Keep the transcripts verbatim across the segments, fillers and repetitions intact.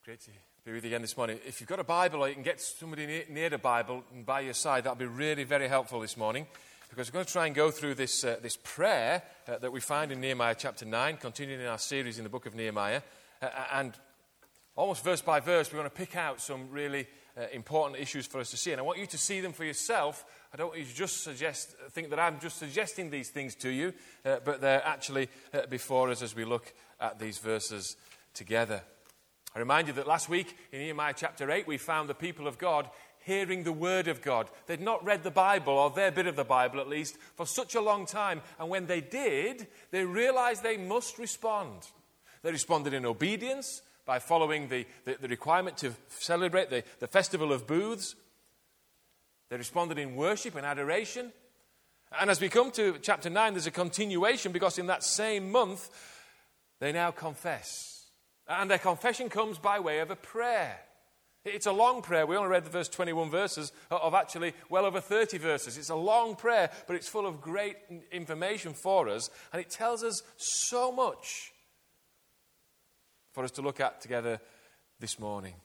Great to be with you again this morning. If you've got a Bible or you can get somebody near, near the Bible and by your side, that'll be really very helpful this morning, because we're going to try and go through this uh, this prayer uh, that we find in Nehemiah chapter nine, continuing in our series in the book of Nehemiah. Uh, and almost verse by verse, we're going to pick out some really uh, important issues for us to see. And I want you to see them for yourself. I don't want you to just suggest, think that I'm just suggesting these things to you, uh, but they're actually uh, before us as we look at these verses together. I remind you that last week in Nehemiah chapter eight, we found the people of God hearing the word of God. They'd not read the Bible, or their bit of the Bible at least, for such a long time. And when they did, they realized they must respond. They responded in obedience by following the, the, the requirement to celebrate the, the festival of booths. They responded in worship and adoration. And as we come to chapter nine, there's a continuation, because in that same month, they now confess. And their confession comes by way of a prayer. It's a long prayer. We only read the first twenty-one verses of actually well over thirty verses. It's a long prayer, but it's full of great information for us. And it tells us so much for us to look at together this morning.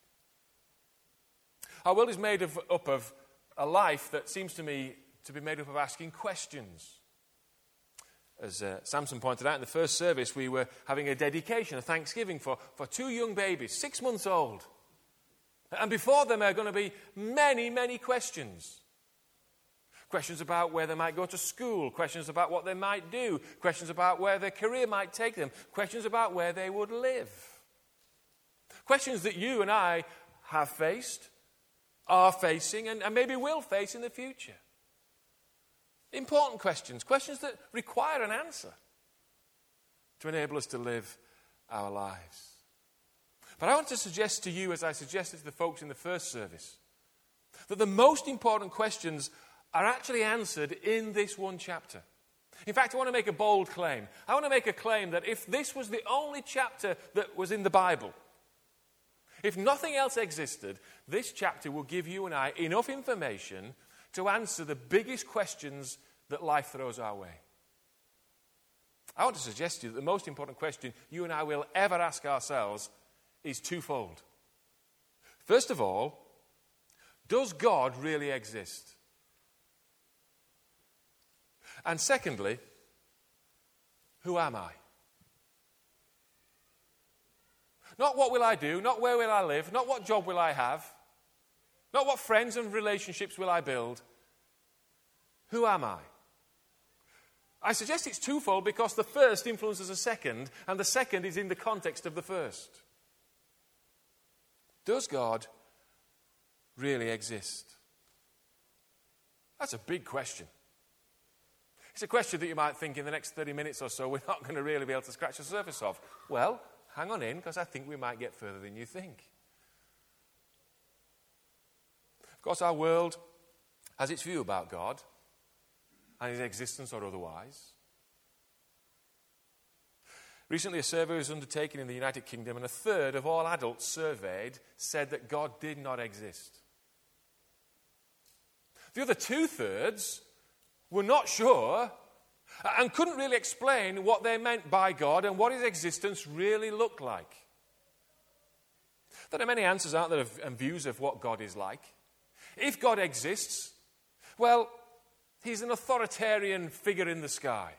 Our world is made of, up of a life that seems to me to be made up of asking questions. As uh, Samson pointed out in the first service, we were having a dedication, a thanksgiving for, for two young babies, six months old. And before them are going to be many, many questions. Questions about where they might go to school, questions about what they might do, questions about where their career might take them, questions about where they would live. Questions that you and I have faced, are facing, and, and maybe will face in the future. Important questions, questions that require an answer to enable us to live our lives. But I want to suggest to you, as I suggested to the folks in the first service, that the most important questions are actually answered in this one chapter. In fact, I want to make a bold claim. I want to make a claim that if this was the only chapter that was in the Bible, if nothing else existed, this chapter will give you and I enough information to answer the biggest questions that life throws our way. I want to suggest to you that the most important question you and I will ever ask ourselves is twofold. First of all, does God really exist? And secondly, who am I? Not what will I do, not where will I live, not what job will I have, not what friends and relationships will I build. Who am I? I suggest it's twofold because the first influences the second, and the second is in the context of the first. Does God really exist? That's a big question. It's a question that you might think in the next thirty minutes or so we're not going to really be able to scratch the surface of. Well, hang on in, because I think we might get further than you think. Of course, our world has its view about God and his existence or otherwise. Recently, a survey was undertaken in the United Kingdom, and a third of all adults surveyed said that God did not exist. The other two-thirds were not sure and couldn't really explain what they meant by God and what his existence really looked like. There are many answers out there and views of what God is like. If God exists, well, he's an authoritarian figure in the sky.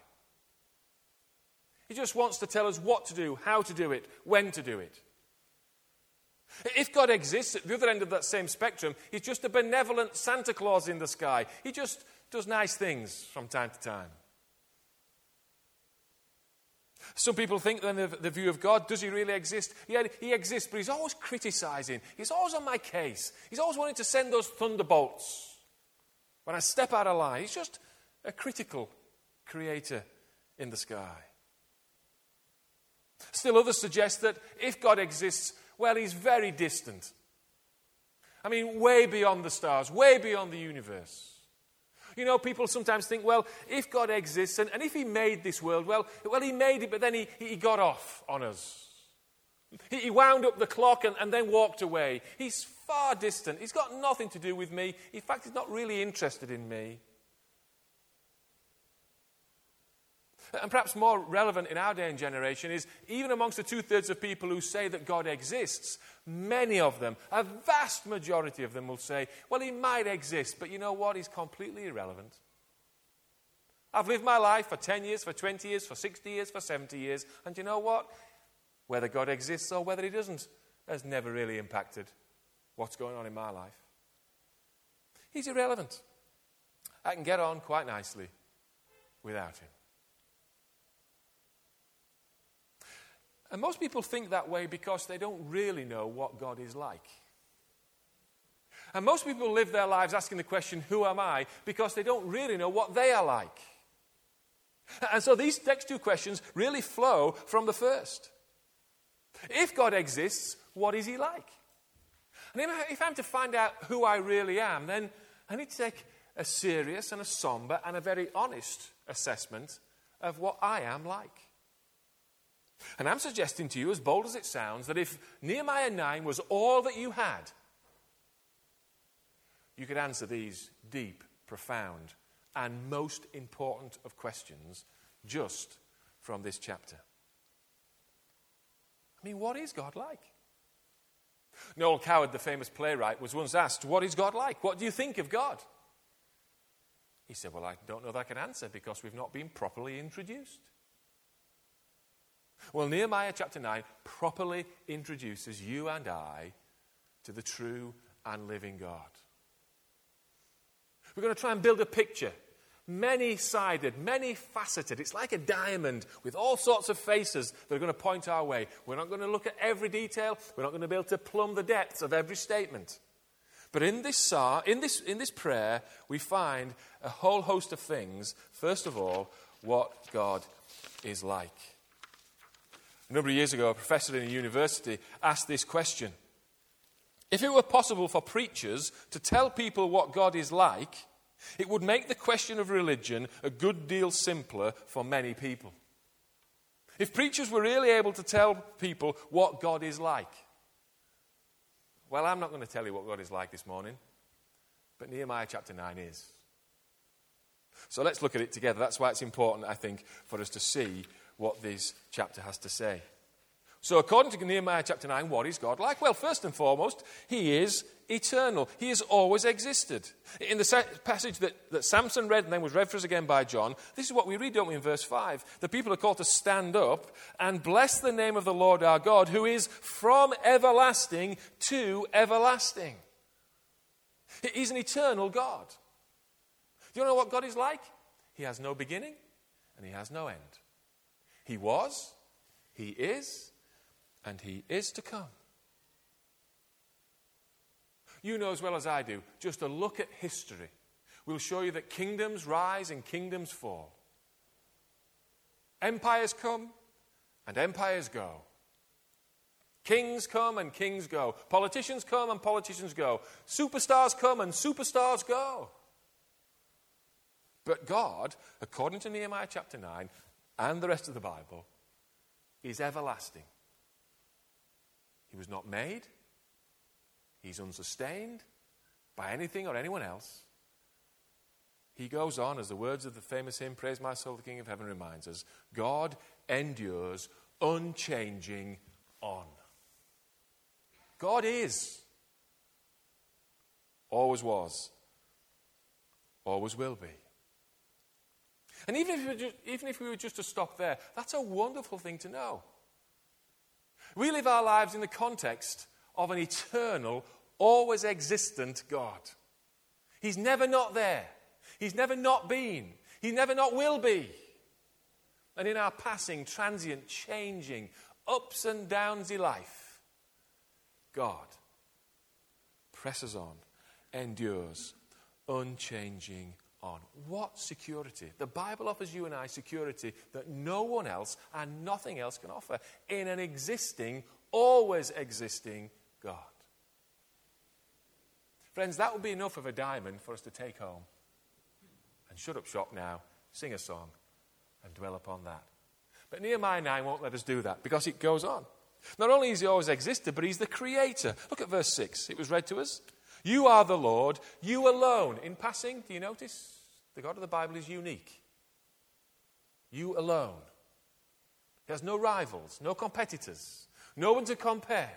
He just wants to tell us what to do, how to do it, when to do it. If God exists, at the other end of that same spectrum, he's just a benevolent Santa Claus in the sky. He just does nice things from time to time. Some people think then the, the view of God, does he really exist? Yeah, he exists, but he's always criticizing. He's always on my case. He's always wanting to send those thunderbolts when I step out of line. He's just a critical creator in the sky. Still others suggest that if God exists, well, he's very distant. I mean, way beyond the stars, way beyond the universe. You know, people sometimes think, well, if God exists, and, and if he made this world, well, well, he made it, but then he, he got off on us. He, he wound up the clock and, and then walked away. He's far distant. He's got nothing to do with me. In fact, he's not really interested in me. And perhaps more relevant in our day and generation is, even amongst the two-thirds of people who say that God exists, many of them, a vast majority of them will say, well, he might exist, but you know what? He's completely irrelevant. I've lived my life for ten years, for twenty years, for sixty years, for seventy years, and you know what? Whether God exists or whether he doesn't has never really impacted what's going on in my life. He's irrelevant. I can get on quite nicely without him. And most people think that way because they don't really know what God is like. And most people live their lives asking the question, who am I? Because they don't really know what they are like. And so these next two questions really flow from the first. If God exists, what is he like? And if I'm to find out who I really am, then I need to take a serious and a somber and a very honest assessment of what I am like. And I'm suggesting to you, as bold as it sounds, that if Nehemiah nine was all that you had, you could answer these deep, profound, and most important of questions just from this chapter. I mean, what is God like? Noel Coward, the famous playwright, was once asked, what is God like? What do you think of God? He said, well, I don't know that I can answer because we've not been properly introduced. Well, Nehemiah chapter nine properly introduces you and I to the true and living God. We're going to try and build a picture, many-sided, many-faceted. It's like a diamond with all sorts of faces that are going to point our way. We're not going to look at every detail. We're not going to be able to plumb the depths of every statement. But in this psalm, in this, in this prayer, we find a whole host of things. First of all, what God is like. A number of years ago, a professor in a university asked this question. If it were possible for preachers to tell people what God is like, it would make the question of religion a good deal simpler for many people. If preachers were really able to tell people what God is like. Well, I'm not going to tell you what God is like this morning, but Nehemiah chapter nine is. So let's look at it together. That's why it's important, I think, for us to see what this chapter has to say. So according to Nehemiah chapter nine, what is God like? Well, first and foremost, he is eternal. He has always existed. In the passage that, that Samson read and then was read for us again by John, this is what we read, don't we, in verse five. The people are called to stand up and bless the name of the Lord our God, who is from everlasting to everlasting. He's an eternal God. Do you know what God is like? He has no beginning and he has no end. He was, he is, and he is to come. You know as well as I do, just a look at history will show you that kingdoms rise and kingdoms fall. Empires come and empires go. Kings come and kings go. Politicians come and politicians go. Superstars come and superstars go. But God, according to Nehemiah chapter nine and the rest of the Bible, is everlasting. He was not made. He's unsustained by anything or anyone else. He goes on, as the words of the famous hymn, Praise My Soul, the King of Heaven, reminds us, God endures unchanging on. God is, always was, always will be. And even if, we were just, even if we were just to stop there, that's a wonderful thing to know. We live our lives in the context of an eternal, always existent God. He's never not there. He's never not been. He never not will be. And in our passing, transient, changing, ups and downs in life, God presses on, endures, unchanging on. What security? The Bible offers you and I security that no one else and nothing else can offer in an existing, always existing God. Friends, that would be enough of a diamond for us to take home and shut up shop now, sing a song, and dwell upon that. But Nehemiah nine won't let us do that because it goes on. Not only has he always existed, but he's the creator. Look at verse six. It was read to us. You are the Lord, you alone. In passing, do you notice? The God of the Bible is unique. You alone. He has no rivals, no competitors, no one to compare.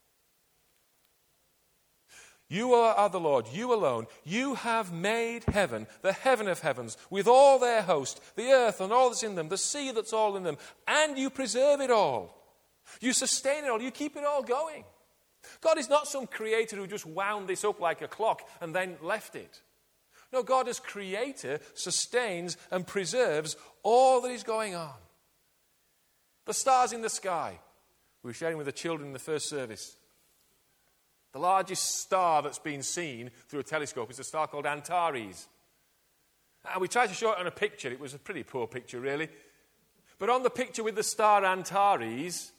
You are the Lord, you alone. You have made heaven, the heaven of heavens, with all their host, the earth and all that's in them, the sea that's all in them, and you preserve it all. You sustain it all, you keep it all going. God is not some creator who just wound this up like a clock and then left it. No, God as creator sustains and preserves all that is going on. The stars in the sky. We were sharing with the children in the first service. The largest star that's been seen through a telescope is a star called Antares. And we tried to show it on a picture. It was a pretty poor picture, really. But on the picture with the star Antares,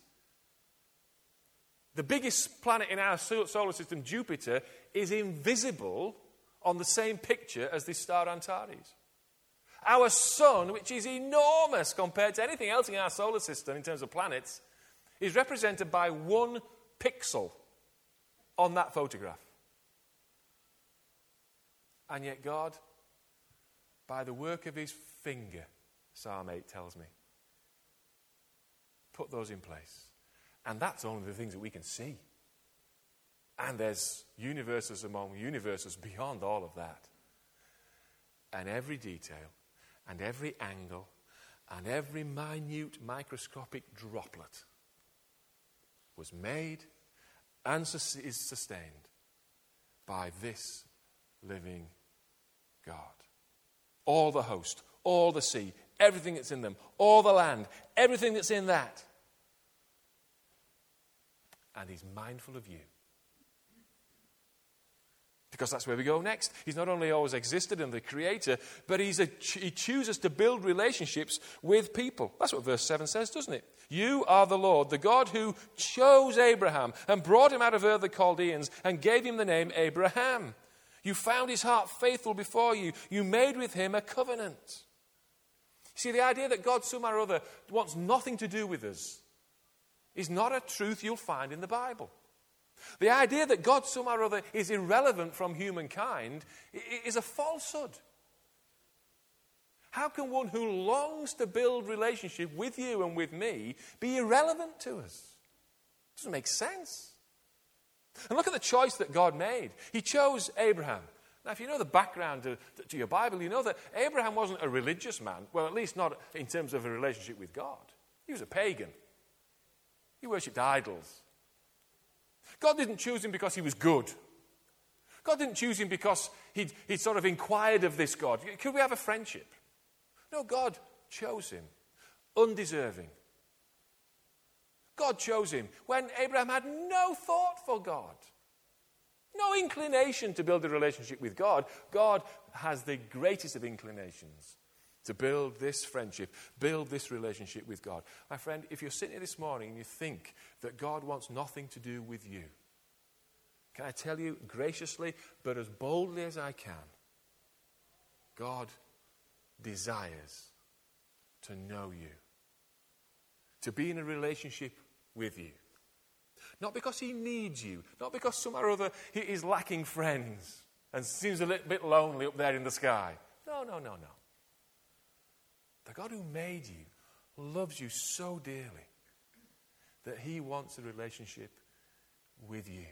the biggest planet in our solar system, Jupiter, is invisible on the same picture as this star Antares. Our sun, which is enormous compared to anything else in our solar system in terms of planets, is represented by one pixel on that photograph. And yet God, by the work of his finger, Psalm eight tells me, put those in place. And that's only the things that we can see. And there's universes among universes beyond all of that. And every detail, and every angle, and every minute microscopic droplet was made and is sustained by this living God. All the host, all the sea, everything that's in them, all the land, everything that's in that. And he's mindful of you. Because that's where we go next. He's not only always existed in the creator, but he's a, he chooses to build relationships with people. That's what verse seven says, doesn't it? You are the Lord, the God who chose Abraham and brought him out of Ur the Chaldeans and gave him the name Abraham. You found his heart faithful before you. You made with him a covenant. See, the idea that God somehow or other wants nothing to do with us is not a truth you'll find in the Bible. The idea that God somehow or other is irrelevant from humankind is a falsehood. How can one who longs to build relationship with you and with me be irrelevant to us? It doesn't make sense. And look at the choice that God made. He chose Abraham. Now, if you know the background to, to your Bible, you know that Abraham wasn't a religious man. Well, at least not in terms of a relationship with God. He was a pagan. He worshipped idols. God didn't choose him because he was good. God didn't choose him because he'd, he'd sort of inquired of this God. Could we have a friendship? No, God chose him, undeserving. God chose him when Abraham had no thought for God, no inclination to build a relationship with God. God has the greatest of inclinations to build this friendship, build this relationship with God. My friend, if you're sitting here this morning and you think that God wants nothing to do with you, can I tell you graciously, but as boldly as I can, God desires to know you, to be in a relationship with you. Not because he needs you, not because somehow or other he is lacking friends and seems a little bit lonely up there in the sky. No, no, no, no. The God who made you loves you so dearly that he wants a relationship with you.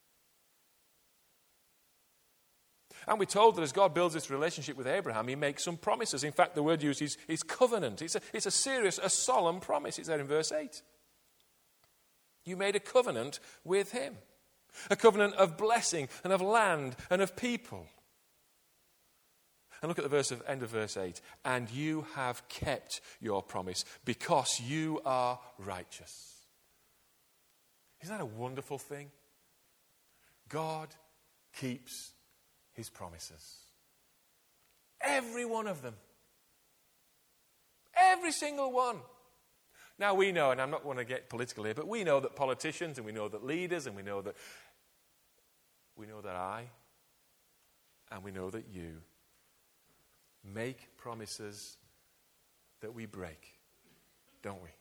And we're told that as God builds this relationship with Abraham, he makes some promises. In fact, the word used is, is covenant. It's a, it's a serious, a solemn promise. It's there in verse eight. You made a covenant with him. A covenant of blessing and of land and of people. And look at the verse of, end of verse eight. And you have kept your promise because you are righteous. Isn't that a wonderful thing? God keeps his promises. Every one of them. Every single one. Now we know, and I'm not going to get political here, but we know that politicians and we know that leaders and we know that we know that I and we know that you make promises that we break, don't we?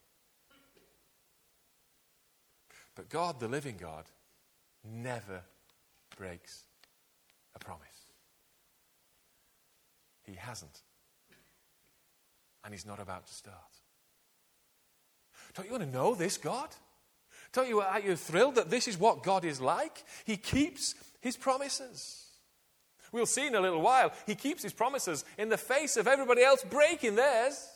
But God, the living God, never breaks a promise. He hasn't. and he's not about to start. Don't you want to know this God? Don't you, are you thrilled that this is what God is like? He keeps his promises. We'll see in a little while, he keeps his promises in the face of everybody else breaking theirs.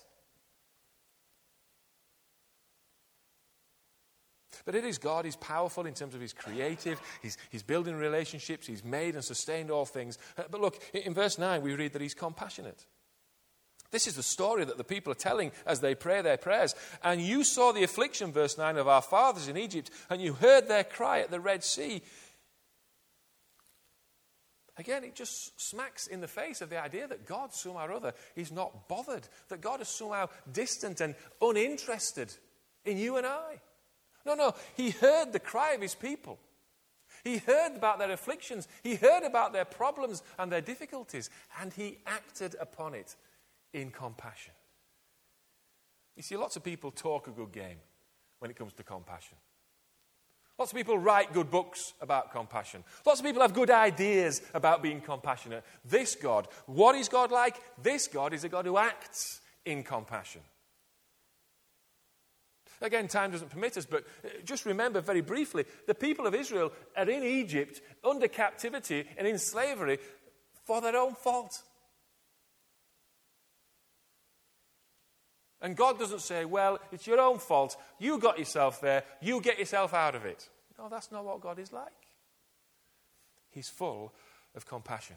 But it is God. He's powerful in terms of he's creative. He's, he's building relationships. He's made and sustained all things. Uh, but look, in verse nine, we read that he's compassionate. This is the story that the people are telling as they pray their prayers. And you saw the affliction, verse nine, of our fathers in Egypt, and you heard their cry at the Red Sea. Again, it just smacks in the face of the idea that God, somehow or other, is not bothered. That God is somehow distant and uninterested in you and I. No, no, he heard the cry of his people. He heard about their afflictions. He heard about their problems and their difficulties. And he acted upon it in compassion. You see, lots of people talk a good game when it comes to compassion. Lots of people write good books about compassion. Lots of people have good ideas about being compassionate. This God, what is God like? This God is a God who acts in compassion. Again, time doesn't permit us, but just remember very briefly, the people of Israel are in Egypt under captivity and in slavery for their own fault. And God doesn't say, well, it's your own fault. You got yourself there. You get yourself out of it. No, that's not what God is like. He's full of compassion.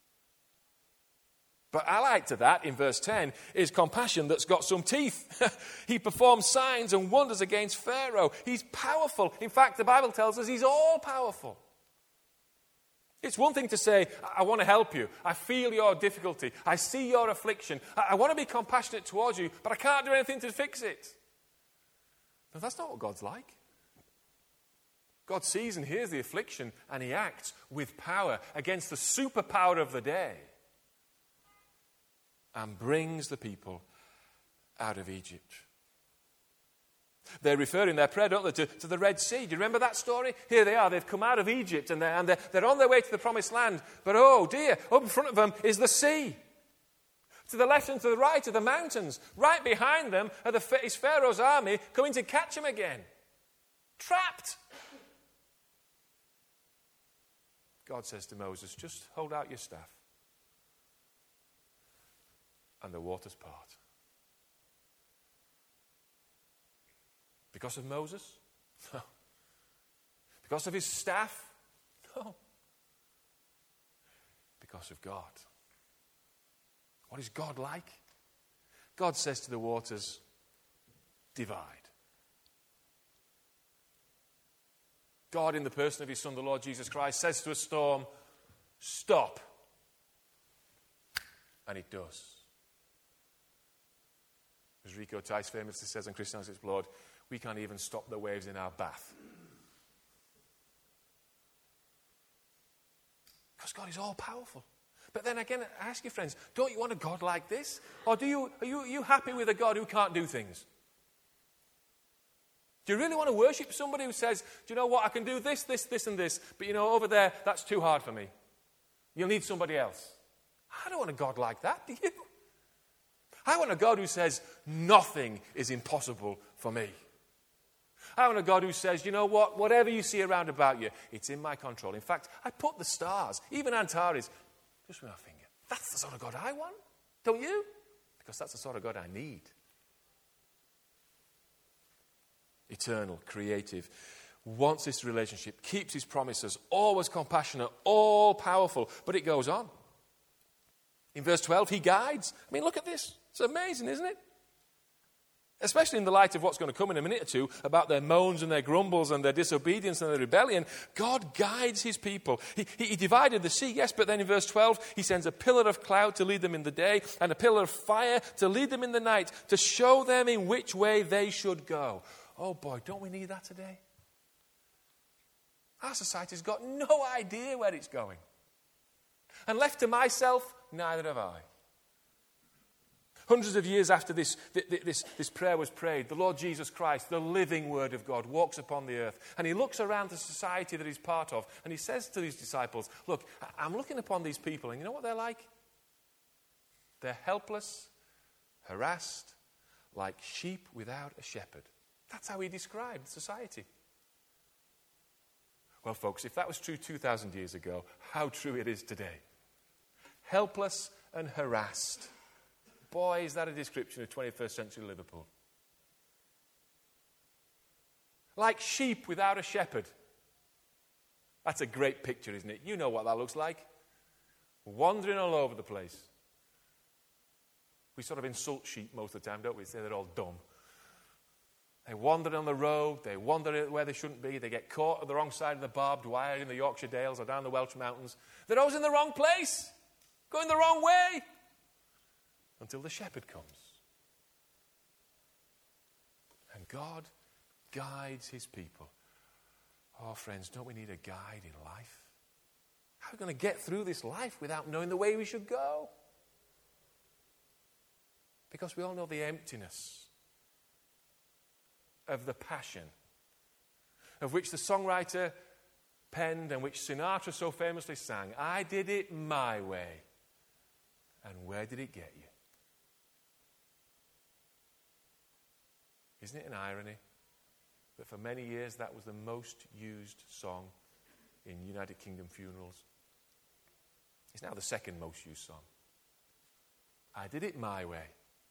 But allied to that, in verse ten, is compassion that's got some teeth. He performs signs and wonders against Pharaoh. He's powerful. In fact, the Bible tells us he's all-powerful. It's one thing to say, I want to help you. I feel your difficulty. I see your affliction. I, I want to be compassionate towards you, but I can't do anything to fix it. No, that's not what God's like. God sees and hears the affliction, and he acts with power against the superpower of the day and brings the people out of Egypt. They refer in their prayer, don't they, to, to the Red Sea. Do you remember that story? Here they are. They've come out of Egypt and, they're, and they're, they're on their way to the promised land. But oh dear, up in front of them is the sea. To the left and to the right are the mountains. Right behind them are the, is Pharaoh's army coming to catch him again. Trapped. God says to Moses, just hold out your staff. And the waters part. Because of Moses? No. Because of his staff? No. Because of God. What is God like? God says to the waters, divide. God, in the person of his Son, the Lord Jesus Christ, says to a storm, stop. And it does. As Rico Tice famously says on Christianity Explored, we can't even stop the waves in our bath. Because God is all-powerful. But then again, I ask you, friends, don't you want a God like this? Or do you, are you, are you happy with a God who can't do things? Do you really want to worship somebody who says, do you know what, I can do this, this, this, and this, but you know, over there, that's too hard for me. You'll need somebody else. I don't want a God like that, do you? I want a God who says, nothing is impossible for me. I want a God who says, you know what, whatever you see around about you, it's in my control. In fact, I put the stars, even Antares, just with my finger. That's the sort of God I want, don't you? Because that's the sort of God I need. Eternal, creative, wants this relationship, keeps his promises, always compassionate, all powerful. But it goes on. In verse twelve, he guides. I mean, look at this. It's amazing, isn't it? Especially in the light of what's going to come in a minute or two about their moans and their grumbles and their disobedience and their rebellion. God guides his people. He, he, he divided the sea, yes, but then in verse twelve, he sends a pillar of cloud to lead them in the day and a pillar of fire to lead them in the night, to show them in which way they should go. Oh boy, don't we need that today? Our society's got no idea where it's going. And left to myself, neither have I. Hundreds of years after this, this, this prayer was prayed, the Lord Jesus Christ, the living Word of God, walks upon the earth. And he looks around the society that he's part of. And he says to his disciples, look, I'm looking upon these people. And you know what they're like? They're helpless harassed, like sheep without a shepherd. That's how he described society. Well, folks, if that was true two thousand years ago, how true it is today. Helpless and harassed. Boy, is that a description of twenty-first century Liverpool. Like sheep without a shepherd. That's a great picture, isn't it? You know what that looks like. Wandering all over the place. We sort of insult sheep most of the time, don't we? Say they're all dumb. They wander on the road, they wander where they shouldn't be, they get caught at the wrong side of the barbed wire in the Yorkshire Dales or down the Welsh Mountains. They're always in the wrong place, going the wrong way, until the shepherd comes. And God guides his people. Oh, friends, don't we need a guide in life? How are we going to get through this life without knowing the way we should go? Because we all know the emptiness of the passion of which the songwriter penned and which Sinatra so famously sang. I did it my way. And where did it get you? Isn't it an irony that for many years that was the most used song in United Kingdom funerals? It's now the second most used song. I did it my way.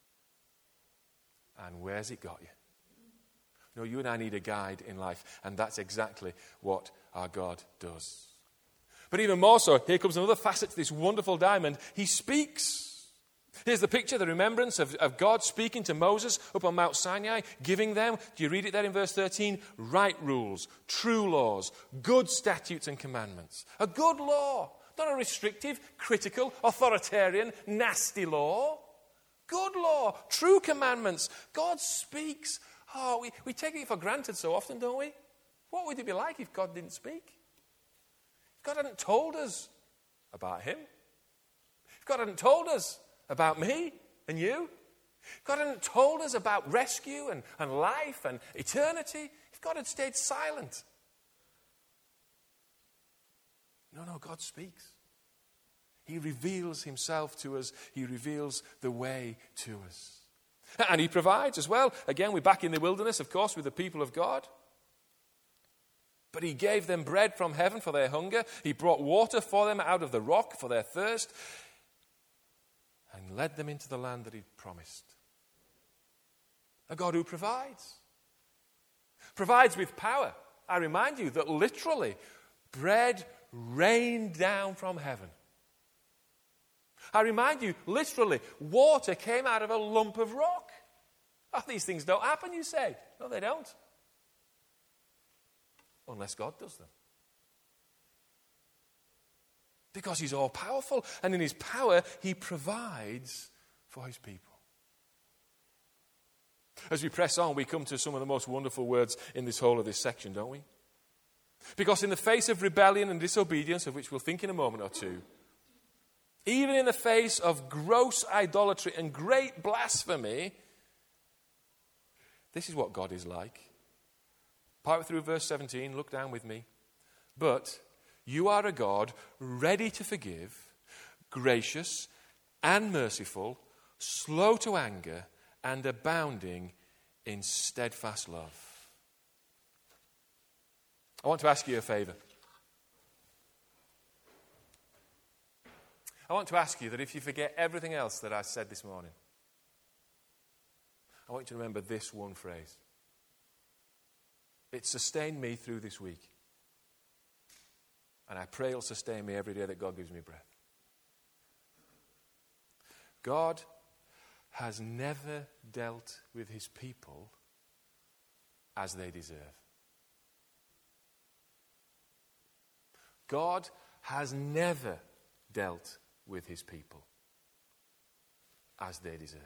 And where's it got you? No, you and I need a guide in life, and that's exactly what our God does. But even more so, here comes another facet to this wonderful diamond. He speaks. Here's the picture, the remembrance of, of God speaking to Moses up on Mount Sinai, giving them, do you read it there in verse thirteen? Right rules, true laws, good statutes and commandments. A good law, not a restrictive, critical, authoritarian, nasty law. Good law, true commandments. God speaks. Oh, we, we take it for granted so often, don't we? What would it be like if God didn't speak? If God hadn't told us about him? If God hadn't told us about me and you? If God hadn't told us about rescue and, and life and eternity? If God had stayed silent? No, no, God speaks. He reveals himself to us. He reveals the way to us. And he provides as well. Again, we're back in the wilderness, of course, with the people of God. But he gave them bread from heaven for their hunger. He brought water for them out of the rock for their thirst. And led them into the land that he'd promised. A God who provides. Provides with power. I remind you that literally, bread rained down from heaven. I remind you, literally, water came out of a lump of rock. Oh, these things don't happen, you say. No, they don't. Unless God does them. Because he's all-powerful, and in his power, he provides for his people. As we press on, we come to some of the most wonderful words in this whole of this section, don't we? Because in the face of rebellion and disobedience, of which we'll think in a moment or two, even in the face of gross idolatry and great blasphemy, this is what God is like. Part through verse seventeen, look down with me. But you are a God ready to forgive, gracious and merciful, slow to anger, and abounding in steadfast love. I want to ask you a favor. I want to ask you that if you forget everything else that I said this morning, I want you to remember this one phrase. It sustained me through this week. And I pray it'll sustain me every day that God gives me breath. God has never dealt with his people as they deserve. God has never dealt with his people as they deserve.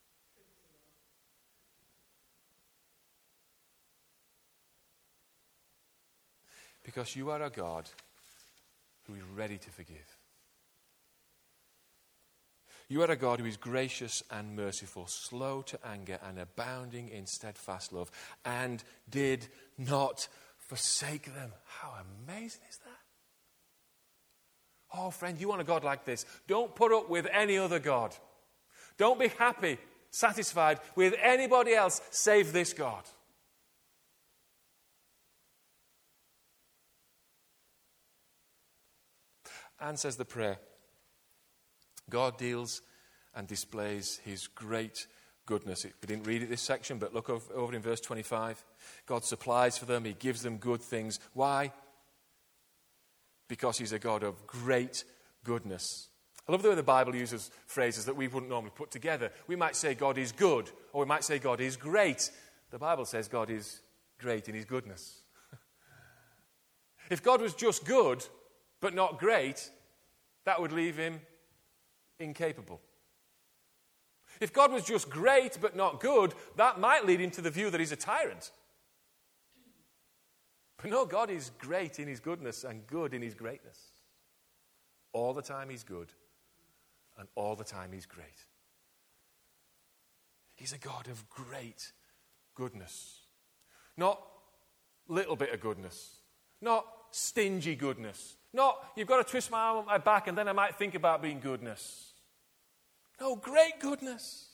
Because you are a God who is ready to forgive. You are a God who is gracious and merciful, slow to anger and abounding in steadfast love, and did not forsake them. How amazing is that? Oh, friend, you want a God like this. Don't put up with any other God. Don't be happy satisfied with anybody else save this God. And says the prayer, God deals and displays his great goodness. We didn't read it this section, but look over in verse twenty-five. God supplies for them. He gives them good things. Why? Because he's a God of great goodness. I love the way the Bible uses phrases that we wouldn't normally put together. We might say God is good, or we might say God is great. The Bible says God is great in his goodness. If God was just good, but not great, that would leave him incapable. If God was just great but not good, that might lead him to the view that he's a tyrant. But no, God is great in his goodness and good in his greatness. All the time he's good, and all the time he's great. He's a God of great goodness. Not little bit of goodness. Not stingy goodness. Not, you've got to twist my arm on my back and then I might think about being goodness. No, great goodness.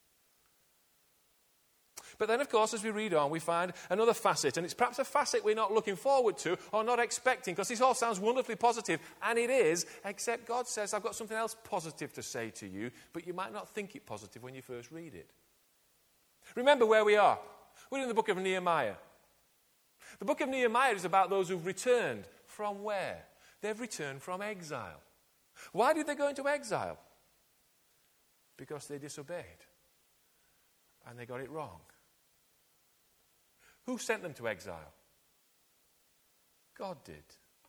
But then, of course, as we read on, we find another facet, and it's perhaps a facet we're not looking forward to or not expecting, because this all sounds wonderfully positive, and it is, except God says, I've got something else positive to say to you, but you might not think it positive when you first read it. Remember where we are. We're in the book of Nehemiah. The book of Nehemiah is about those who've returned. From where? They've returned from exile. Why did they go into exile? Because they disobeyed. And they got it wrong. Who sent them to exile? God did.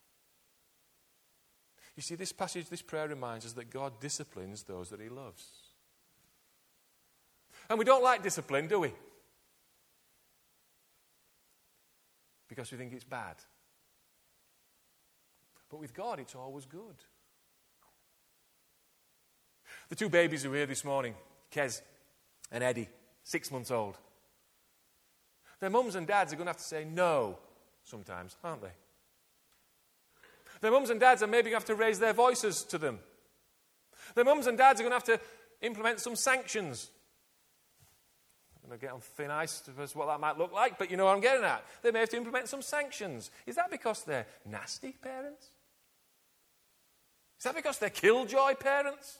You see, this passage, this prayer reminds us that God disciplines those that he loves. And we don't like discipline, do we? Because we think it's bad. But with God, it's always good. The two babies who were here this morning, Kez and Eddie, six months old. Their mums and dads are going to have to say no sometimes, aren't they? Their mums and dads are maybe going to have to raise their voices to them. Their mums and dads are going to have to implement some sanctions. I'm going to get on thin ice as to what that might look like, but you know what I'm getting at. They may have to implement some sanctions. Is that because they're nasty parents? Is that because they're killjoy parents?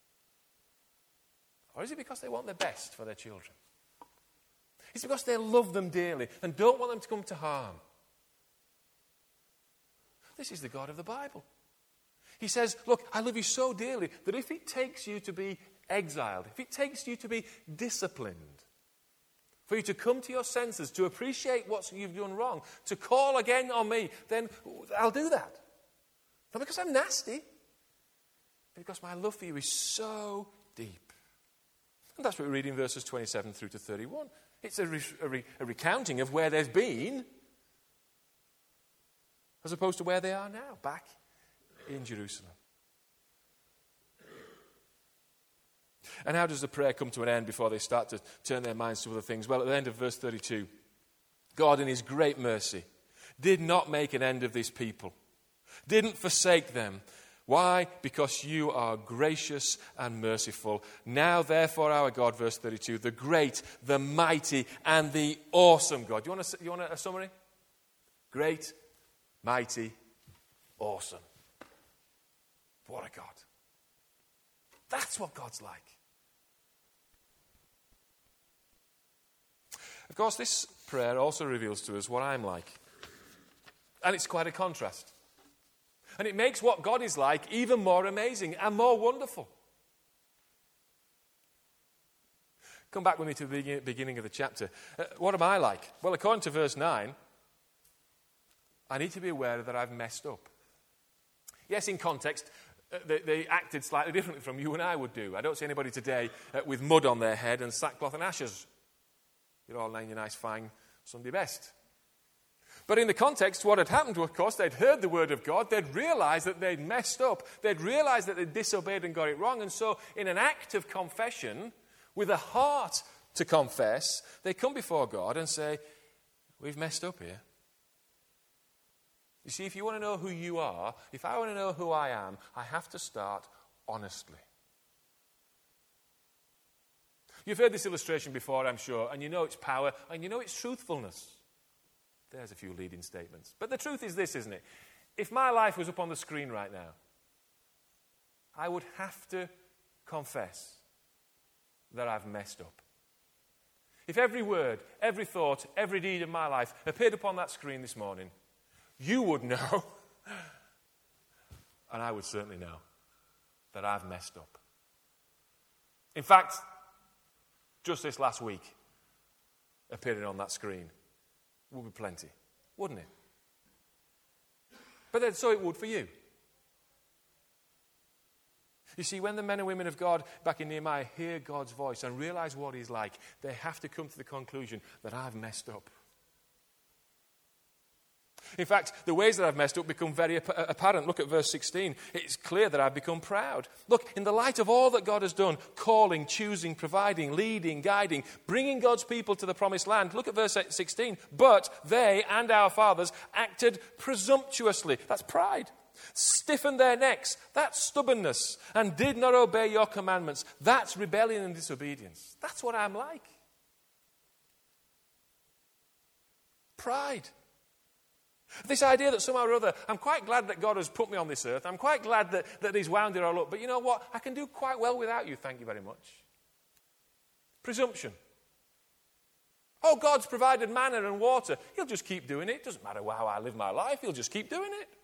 Or is it because they want the best for their children? Is it because they love them dearly and don't want them to come to harm? This is the God of the Bible. He says, look, I love you so dearly that if it takes you to be exiled, if it takes you to be disciplined, for you to come to your senses, to appreciate what you've done wrong, to call again on me, then I'll do that. Not because I'm nasty, but because my love for you is so deep. And that's what we read in verses twenty-seven through to thirty-one. It's a, re- a, re- a recounting of where they've been as opposed to where they are now, back in Jerusalem. And how does the prayer come to an end before they start to turn their minds to other things? Well, at the end of verse thirty-two, God in his great mercy did not make an end of this people, didn't forsake them. Why? Because you are gracious and merciful. Now, therefore, our God, verse thirty-two, the great, the mighty, and the awesome God. Do you want a, you want a summary? Great, mighty, awesome. What a God. That's what God's like. Of course, this prayer also reveals to us what I'm like. And it's quite a contrast. And it makes what God is like even more amazing and more wonderful. Come back with me to the beginning of the chapter. Uh, what am I like? Well, according to verse nine, I need to be aware that I've messed up. Yes, in context, uh, they, they acted slightly differently from you and I would do. I don't see anybody today uh, with mud on their head and sackcloth and ashes. You're all laying your nice, fine Sunday best. But in the context, what had happened, of course, they'd heard the word of God, they'd realized that they'd messed up, they'd realized that they'd disobeyed and got it wrong, and so in an act of confession, with a heart to confess, they come before God and say, we've messed up here. You see, if you want to know who you are, if I want to know who I am, I have to start honestly. You've heard this illustration before, I'm sure, and you know its power, and you know its truthfulness. There's a few leading statements. But the truth is this, isn't it? If my life was up on the screen right now, I would have to confess that I've messed up. If every word, every thought, every deed of my life appeared upon that screen this morning, you would know, and I would certainly know, that I've messed up. In fact, just this last week, appearing on that screen would be plenty, wouldn't it? But then so it would for you. You see, when the men and women of God back in Nehemiah hear God's voice and realize what he's like, they have to come to the conclusion that I've messed up. In fact, the ways that I've messed up become very ap- apparent. Look at verse sixteen. It's clear that I've become proud. Look, in the light of all that God has done, calling, choosing, providing, leading, guiding, bringing God's people to the promised land. Look at verse sixteen. But they and our fathers acted presumptuously. That's pride. Stiffened their necks. That's stubbornness. And did not obey your commandments. That's rebellion and disobedience. That's what I'm like. Pride. This idea that somehow or other, I'm quite glad that God has put me on this earth. I'm quite glad that, that he's wound it all up. But you know what? I can do quite well without you, thank you very much. Presumption. Oh, God's provided manna and water. He'll just keep doing it. Doesn't matter how I live my life. He'll just keep doing it.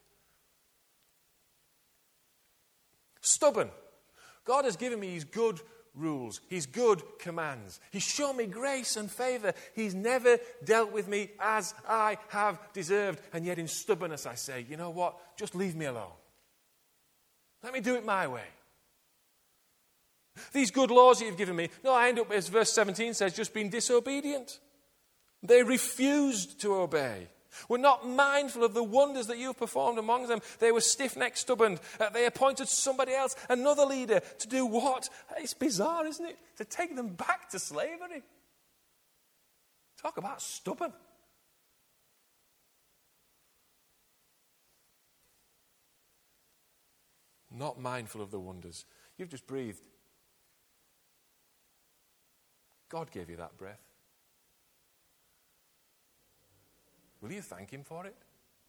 Stubborn. God has given me his good rules, his good commands. He's shown me grace and favor. He's never dealt with me as I have deserved. And yet in stubbornness I say, you know what? Just leave me alone. Let me do it my way. These good laws that you've given me, no, I end up, as verse seventeen says, just being disobedient. They refused to obey. Were not mindful of the wonders that you've performed among them. They were stiff-necked, stubborn. Uh, they appointed somebody else, another leader, to do what? It's bizarre, isn't it? To take them back to slavery. Talk about stubborn. Not mindful of the wonders. You've just breathed. God gave you that breath. Will you thank him for it?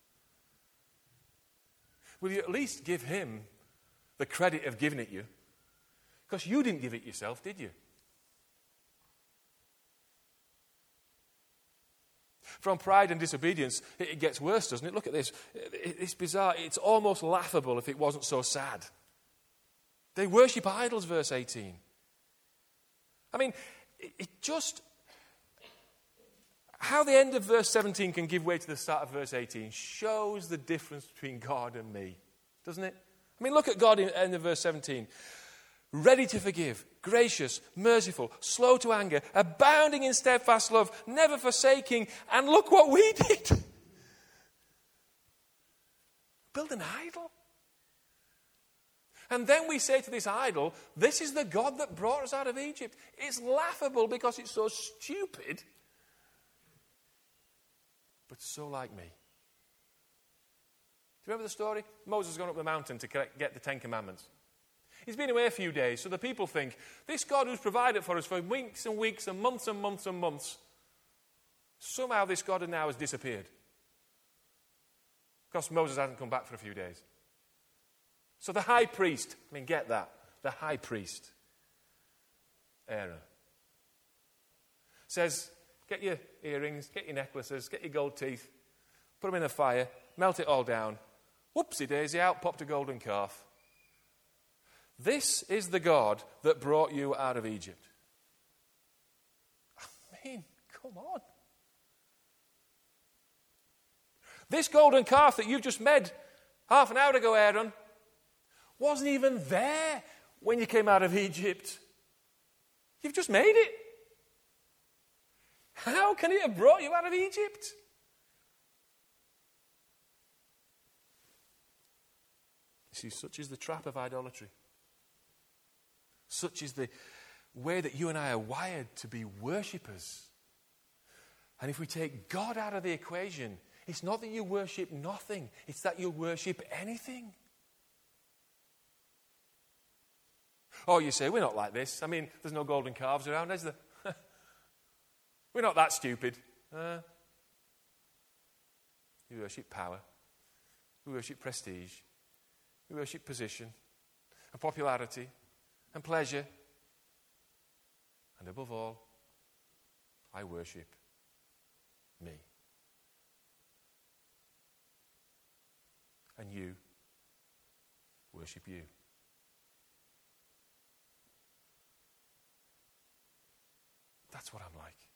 Will you at least give him the credit of giving it you? Because you didn't give it yourself, did you? From pride and disobedience, it gets worse, doesn't it? Look at this. It's bizarre. It's almost laughable if it wasn't so sad. They worship idols, verse eighteen. I mean, it just... How the end of verse seventeen can give way to the start of verse eighteen shows the difference between God and me, doesn't it? I mean, look at God in the end of verse seventeen. Ready to forgive, gracious, merciful, slow to anger, abounding in steadfast love, never forsaking. And look what we did. Build an idol. And then we say to this idol, this is the God that brought us out of Egypt. It's laughable because it's so stupid. But so like me. Do you remember the story? Moses has gone up the mountain to get the Ten Commandments. He's been away a few days, so the people think, this God who's provided for us for weeks and weeks and months and months and months, somehow this God now has disappeared. Because Moses hasn't come back for a few days. So the high priest, I mean, get that, the high priest, Aaron, says, get your earrings, get your necklaces, get your gold teeth, put them in a fire, melt it all down. Whoopsie daisy, out popped a golden calf. This is the God that brought you out of Egypt. I mean, come on. This golden calf that you've just made half an hour ago, Aaron, wasn't even there when you came out of Egypt. You've just made it. How can it have brought you out of Egypt? You see, such is the trap of idolatry. Such is the way that you and I are wired to be worshippers. And if we take God out of the equation, it's not that you worship nothing, it's that you worship anything. Oh, you say, we're not like this. I mean, there's no golden calves around, is there? We're not that stupid. Uh, we worship power. We worship prestige. We worship position and popularity and pleasure. And above all, I worship me. And you worship you. That's what I'm like.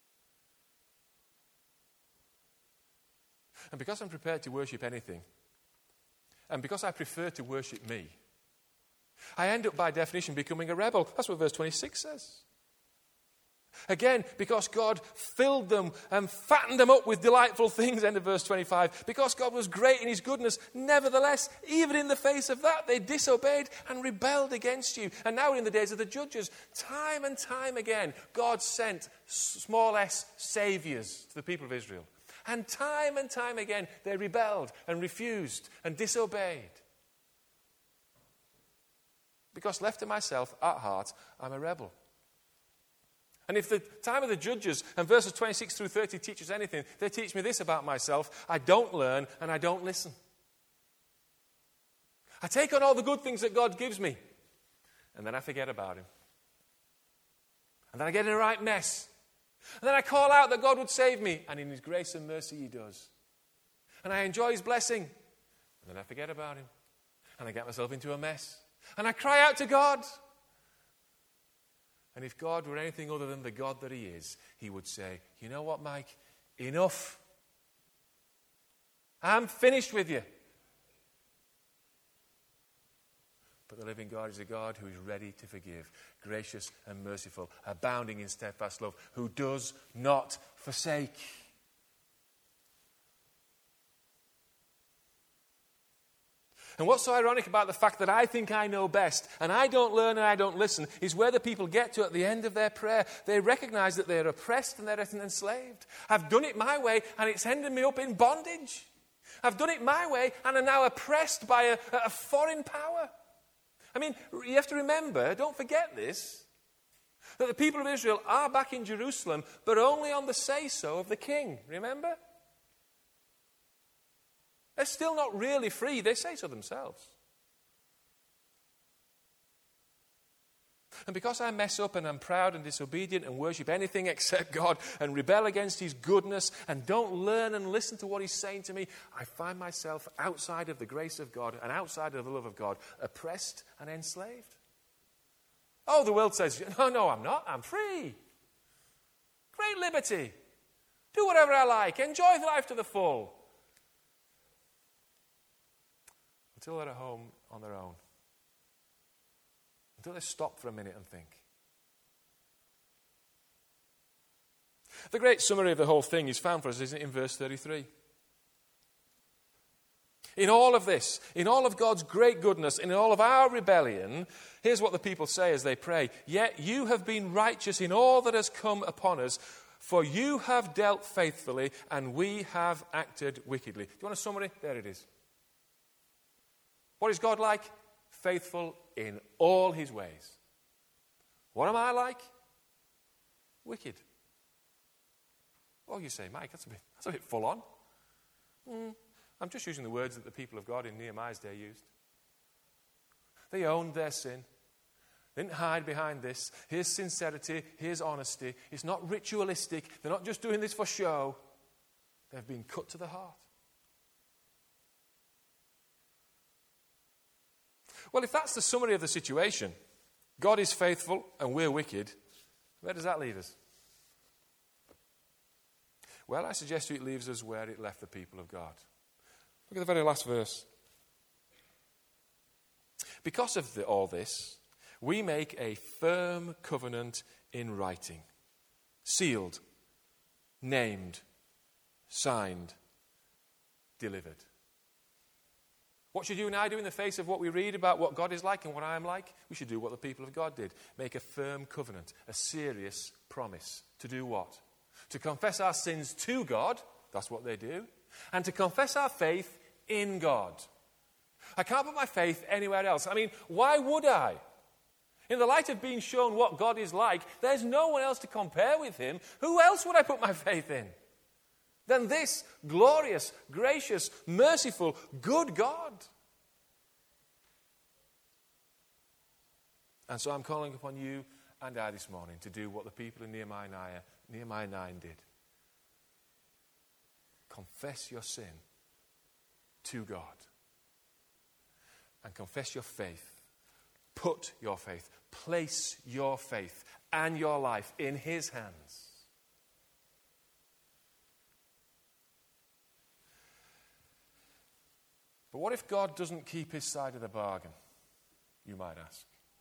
And because I'm prepared to worship anything, and because I prefer to worship me, I end up by definition becoming a rebel. That's what verse twenty-six says. Again, because God filled them and fattened them up with delightful things, end of verse twenty-five. Because God was great in his goodness, nevertheless, even in the face of that, they disobeyed and rebelled against you. And now we're in the days of the judges. Time and time again, God sent small s saviors to the people of Israel. And time and time again, they rebelled and refused and disobeyed. Because left to myself, at heart, I'm a rebel. And if the time of the judges and verses twenty-six through thirty teach us anything, they teach me this about myself: I don't learn and I don't listen. I take on all the good things that God gives me, and then I forget about him. And then I get in a right mess. And then I call out that God would save me, and in his grace and mercy he does. And I enjoy his blessing, and then I forget about him. And I get myself into a mess. And I cry out to God. And if God were anything other than the God that he is, he would say, you know what, Mike? Enough. I'm finished with you. But the living God is a God who is ready to forgive, gracious and merciful, abounding in steadfast love, who does not forsake. And what's so ironic about the fact that I think I know best, and I don't learn and I don't listen, is where the people get to at the end of their prayer. They recognize that they're oppressed and they're enslaved. I've done it my way, and it's ended me up in bondage. I've done it my way, and I'm now oppressed by a, a foreign power. I mean, you have to remember, don't forget this, that the people of Israel are back in Jerusalem, but only on the say-so of the king. Remember? They're still not really free. They say so themselves. And because I mess up and I'm proud and disobedient and worship anything except God and rebel against his goodness and don't learn and listen to what he's saying to me, I find myself outside of the grace of God and outside of the love of God, oppressed and enslaved. Oh, the world says, no, no, I'm not. I'm free. Great liberty. Do whatever I like. Enjoy life to the full. Until they're at home on their own. Until they stop for a minute and think. The great summary of the whole thing is found for us, isn't it, in verse thirty-three? In all of this, in all of God's great goodness, in all of our rebellion, here's what the people say as they pray. Yet you have been righteous in all that has come upon us, for you have dealt faithfully, and we have acted wickedly. Do you want a summary? There it is. What is God like? Faithful in all his ways. What am I like? Wicked. Oh, you say, Mike, that's a bit, that's a bit full on. Mm, I'm just using the words that the people of God in Nehemiah's day used. They owned their sin. They didn't hide behind this. Here's sincerity. Here's honesty. It's not ritualistic. They're not just doing this for show. They've been cut to the heart. Well, if that's the summary of the situation, God is faithful and we're wicked, where does that leave us? Well, I suggest it leaves us where it left the people of God. Look at the very last verse. Because of the, all this, we make a firm covenant in writing, sealed, named, signed, delivered. What should you and I do in the face of what we read about what God is like and what I am like? We should do what the people of God did. Make a firm covenant, a serious promise. To do what? To confess our sins to God. That's what they do. And to confess our faith in God. I can't put my faith anywhere else. I mean, why would I? In the light of being shown what God is like, there's no one else to compare with him. Who else would I put my faith in than this glorious, gracious, merciful, good God? And so I'm calling upon you and I this morning to do what the people in Nehemiah, Nehemiah nine did. Confess your sin to God. And confess your faith. Put your faith, place your faith and your life in his hands. But what if God doesn't keep his side of the bargain, you might ask?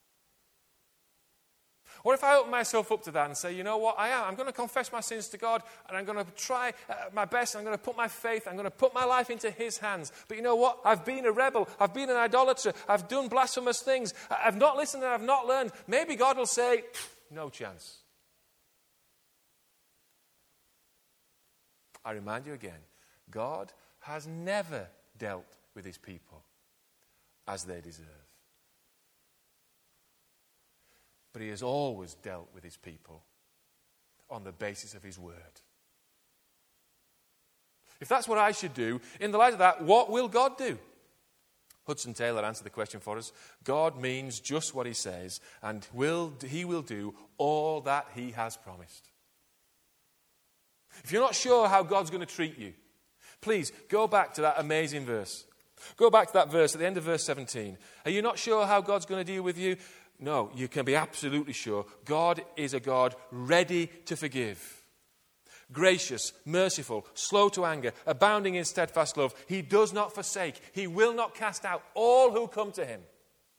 What if I open myself up to that and say, you know what, I am. I'm going to confess my sins to God, and I'm going to try uh, my best. I'm going to put my faith, I'm going to put my life into his hands. But you know what? I've been a rebel. I've been an idolater. I've done blasphemous things. I've not listened and I've not learned. Maybe God will say, no chance. I remind you again, God has never dealt with his people as they deserve. But he has always dealt with his people on the basis of his word. If that's what I should do, in the light of that, what will God do? Hudson Taylor answered the question for us. God means just what he says, and will, he will do all that he has promised. If you're not sure how God's going to treat you, please go back to that amazing verse. Go back to that verse at the end of verse seventeen. Are you not sure how God's going to deal with you? No, you can be absolutely sure. God is a God ready to forgive. Gracious, merciful, slow to anger, abounding in steadfast love. He does not forsake. He will not cast out all who come to him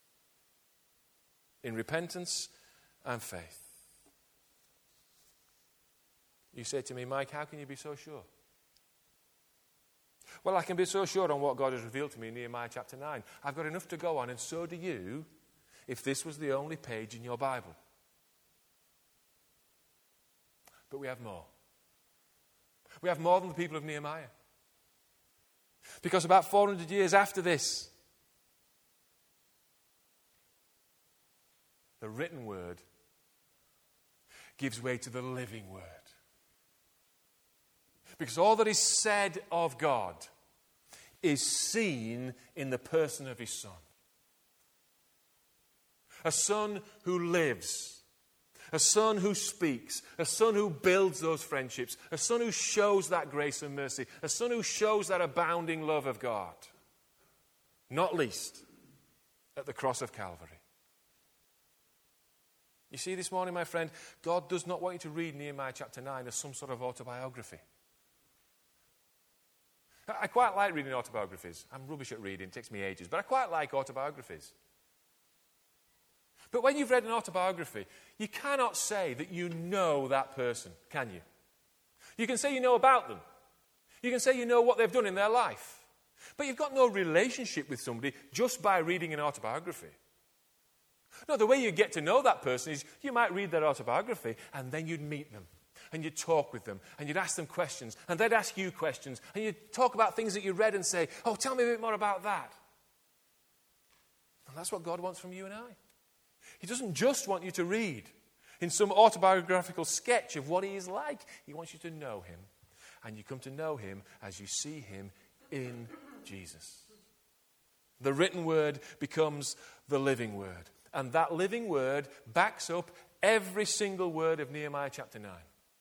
in repentance and faith. You say to me, Mike, how can you be so sure? Well, I can be so sure on what God has revealed to me in Nehemiah chapter nine. I've got enough to go on, and so do you, if this was the only page in your Bible. But we have more. We have more than the people of Nehemiah. Because about four hundred years after this, the written word gives way to the living word. Because all that is said of God is seen in the person of his Son. A Son who lives. A Son who speaks. A Son who builds those friendships. A Son who shows that grace and mercy. A Son who shows that abounding love of God. Not least at the cross of Calvary. You see this morning, my friend, God does not want you to read Nehemiah chapter nine as some sort of autobiography. I quite like reading autobiographies. I'm rubbish at reading, it takes me ages, but I quite like autobiographies. But when you've read an autobiography, you cannot say that you know that person, can you? You can say you know about them. You can say you know what they've done in their life. But you've got no relationship with somebody just by reading an autobiography. No, the way you get to know that person is you might read their autobiography and then you'd meet them. And you'd talk with them, and you'd ask them questions, and they'd ask you questions, and you'd talk about things that you read and say, oh, tell me a bit more about that. And that's what God wants from you and I. He doesn't just want you to read in some autobiographical sketch of what he is like. He wants you to know him, and you come to know him as you see him in Jesus. The written word becomes the living word, and that living word backs up every single word of Nehemiah chapter nine.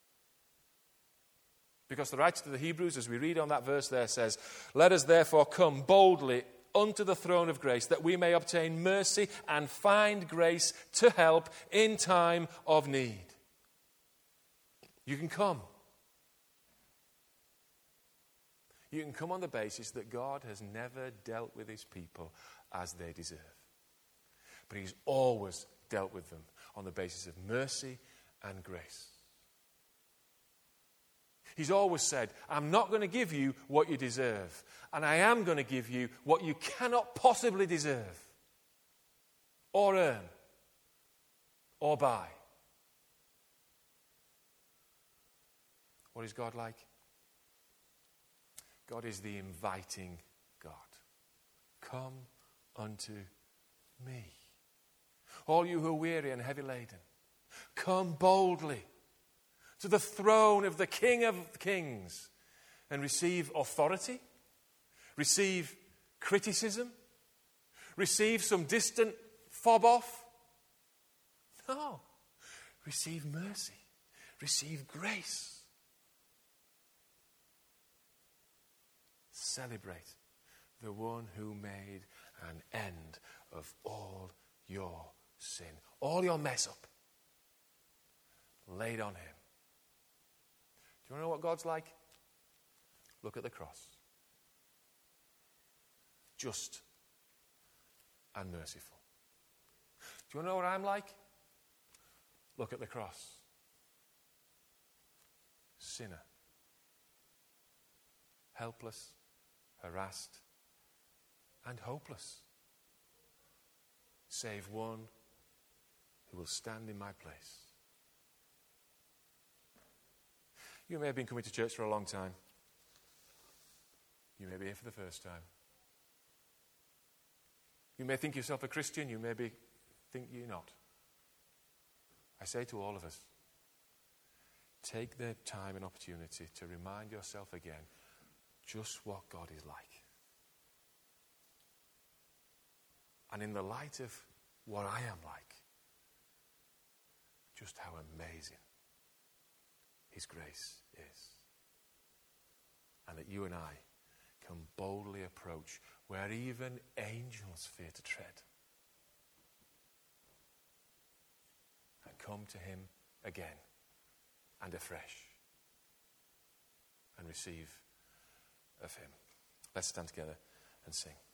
Because the writer to the Hebrews, as we read on that verse there, says, let us therefore come boldly unto the throne of grace, that we may obtain mercy and find grace to help in time of need. You can come. You can come on the basis that God has never dealt with his people as they deserve. But he's always dealt with them on the basis of mercy and grace. He's always said, I'm not going to give you what you deserve, and I am going to give you what you cannot possibly deserve, or earn, or buy. What is God like? God is the inviting God. Come unto me. all you who are weary and heavy laden, come boldly to the throne of the King of Kings and receive authority, receive criticism, receive some distant fob off. No, receive mercy, receive grace. Celebrate the one who made an end of all your sin, all your mess up, laid on him. Do you want to know what God's like? Look at the cross. Just and merciful. Do you want to know what I'm like? Look at the cross. Sinner. Helpless, harassed, and hopeless. Save one who will stand in my place. You may have been coming to church for a long time. You may be here for the first time. You may think yourself a Christian. You may be, think you're not. I say to all of us, take the time and opportunity to remind yourself again just what God is like. And in the light of what I am like, just how amazing his grace is. And that you and I can boldly approach where even angels fear to tread. And come to him again and afresh and receive of him. Let's stand together and sing.